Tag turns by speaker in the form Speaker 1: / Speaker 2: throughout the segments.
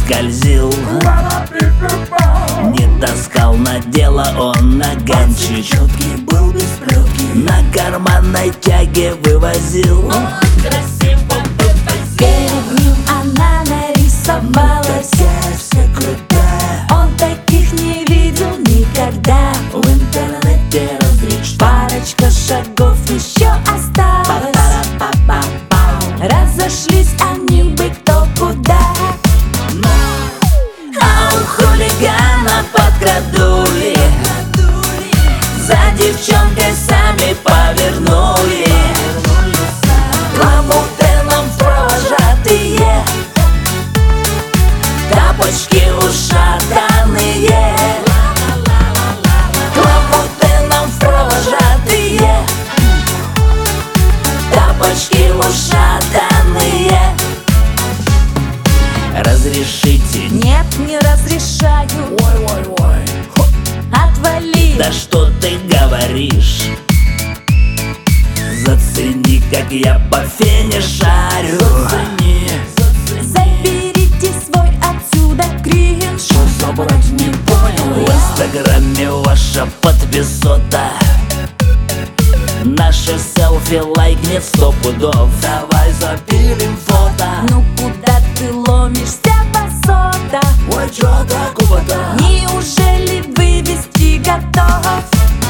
Speaker 1: скользил, не таскал на дело он наганчик,
Speaker 2: четкий был без плетки,
Speaker 1: на карманной тяге вывозил.
Speaker 3: Перед ним она нарисовалась,
Speaker 2: вся крутая,
Speaker 3: он таких не видел никогда.
Speaker 2: в интернете разречь.
Speaker 3: Парочка шагов еще осталось, разошлись они бы кто куда.
Speaker 1: А у хулигана подкрадули, за девчонкой сами повернули. Лабутеном провожатые, тапочки ушатанные. Лабутеном провожатые, тапочки ушатанные. Разрешите?
Speaker 3: Нет, не разрешаю,
Speaker 2: Ой-ой-ой,
Speaker 3: отвали.
Speaker 1: Да что ты говоришь? Зацени, как я по фене шарю.
Speaker 3: Заберите свой отсюда кринж.
Speaker 2: что забрать не
Speaker 1: В
Speaker 2: понял я.
Speaker 1: инстаграме ваша подписота, наше селфи лайкнет 100 пудов.
Speaker 2: Давай запилим фото.
Speaker 3: Ну куда ты ломишься, басота?
Speaker 2: Ой, чё такого-то?
Speaker 3: Неужели вывести готов?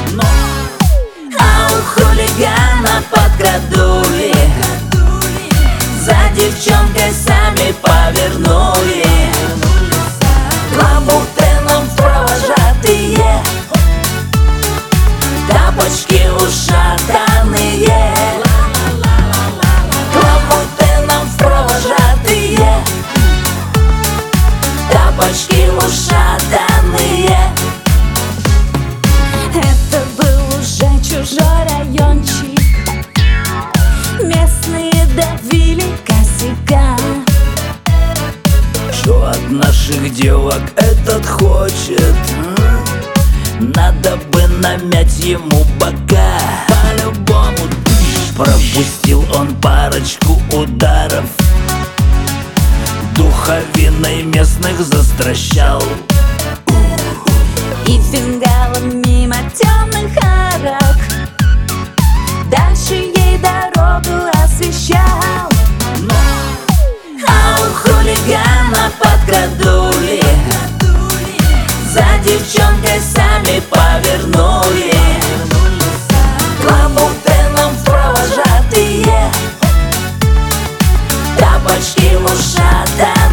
Speaker 1: А у хулигана подкрадули, за девчонкой сами повернули. Лабутеном провожатые, тапочки ушатанные. Лабутеном провожатые, тапочки ушатанные.
Speaker 3: Это был уже чужой райончик, местные давили косяка.
Speaker 1: Что от наших девок этот хочет? Надо бы намять ему бока. По-любому пропустил он парочку ударов, духовиной местных застращал.
Speaker 3: И фингалом мимо темных арок дальше ей дорогу освещал.
Speaker 1: А у хулигана подкрадули, за девчонкой сами повернули. Лабутеном провожатые, тапочки ушатанные.